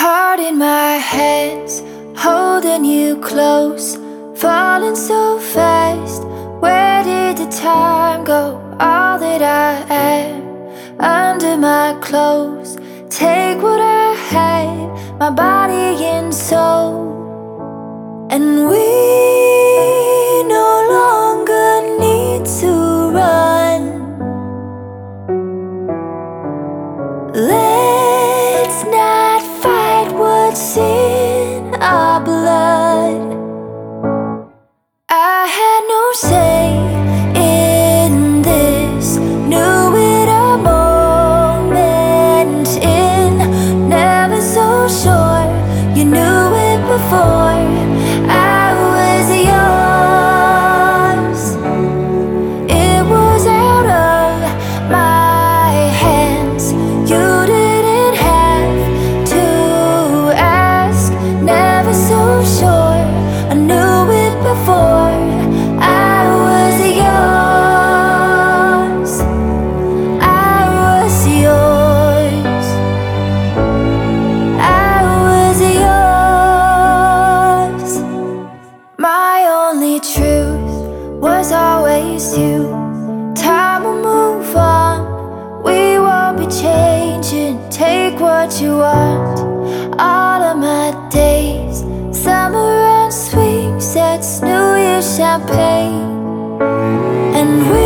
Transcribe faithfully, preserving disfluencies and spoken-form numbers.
Heart in my hands, holding you close, falling so fast. Where did the time go? All that I am under my clothes. Take what I had, my body and soul, and we no longer need to run. Let's not fight what's in our blood. I had no say in this, knew it a moment in, never so sure you knew it before I was yours. It was out of my hands, you didn't have to ask, never so sure I knew it before I was yours. I was yours. I was yours. My only truth was always you. Time will move on, we won't be changing. Take what you want. All of my days, summer and swing sets, New Year's champagne, and we